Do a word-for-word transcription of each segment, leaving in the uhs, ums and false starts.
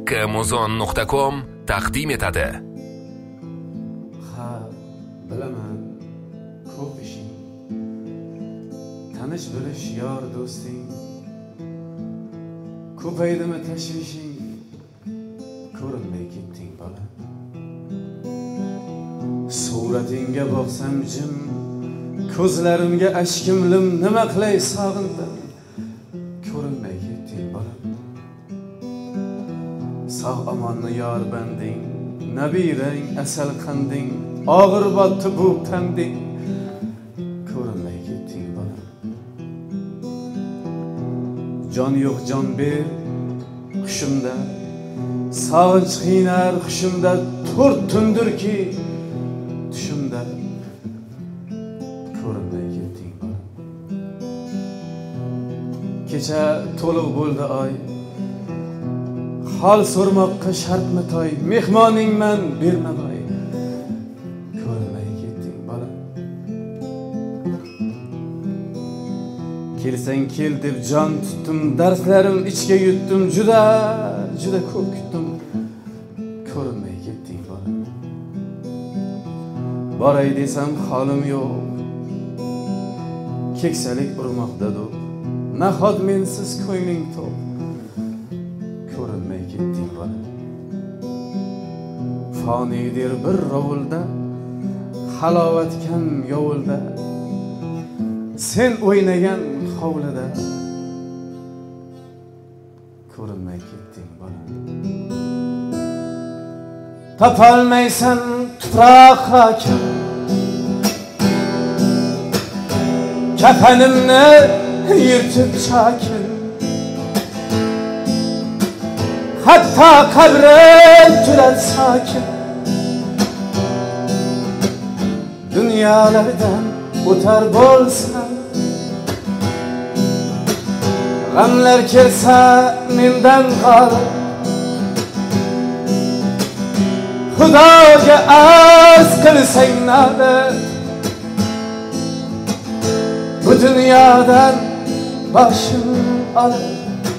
Amazon nuqta com taqdim etadi. Ha, bilaman, ko'p ishing, tanish bilish yor do'sting, ko'paydimi tashvishing, ko'rinmay ketding bola. Suratingga boqsam jim, ko'zlarimga ashkim lim, nima qilay sog'indim, ko'rinmay ketding bola. Sog' omonni yor banding, nabirang asal qanding, og'ir botdi bu tanding, ko'rinmay ketding bola. Jon yo'q jon ber hushimda, sog'inch qiynar hushimda, to'rt tundirki tushimda, ko'rinmay ketding bola. Kecha to'liq bo'ldi oy, hol so'rmoqqa shartmi toy, mehmoningman berma boy, ko'rinmay ketding bola. Kelsang kel deb jon tutdim, darslarim ichga yutdim, juda juda ko'p kutdim, ko'rinmay ketding bola. Boray desam holim yo'q, keksalik urmoqda do'q, nahot mensiz ko'ngling to'q, ko'rinmay ketding bola. Foniydir bir rovulda, halovat kam yovulda, sen o'ynagan hovlida, ko'rinmay ketding bola. Topolmaysan tuproq hokim, kafanimni yirtib chokin, hatto qabrim turar sokin. Dunyolardan o'tar bo'lsam, g'amlar kelsa mendan g'olib, Xudoga arz qilsang navbat, bu dunyodan boshim olib,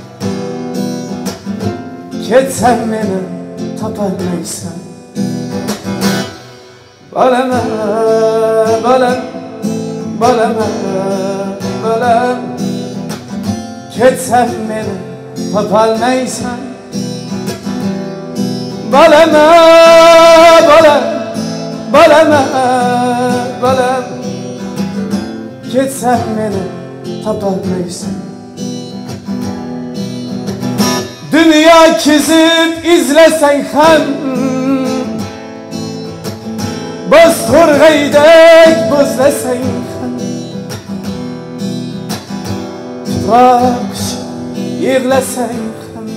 ketsang meni topolmaysan. Bolam, bolam, bolam, bolam, ketsang meni topolmaysan. Bolam, bolam, bolam, bolam, ketsang meni topolmaysan. Dünya kezib izlasang ham, boz to'rg'aydek bo'zlasang ham, tuproq yig'lasang ham,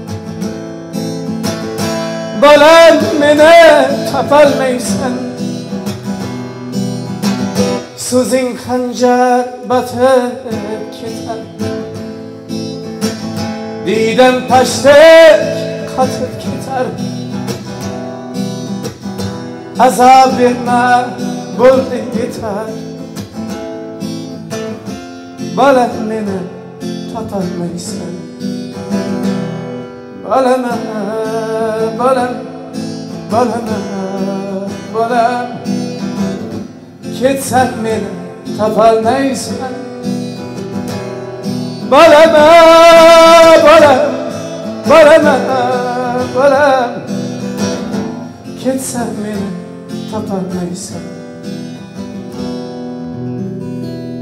bolam meni topolmaysan. So'zing xanjar botib ketar, didam tashdek qotib ketar. Azob berma, bo'ldi yetar. Bolam meni topolmaysan. Bolam, bolam, bolam, bolam, ketsang meni topolmaysan. Bolam, bolam, bolam, bolam, ketsang meni topolmaysan.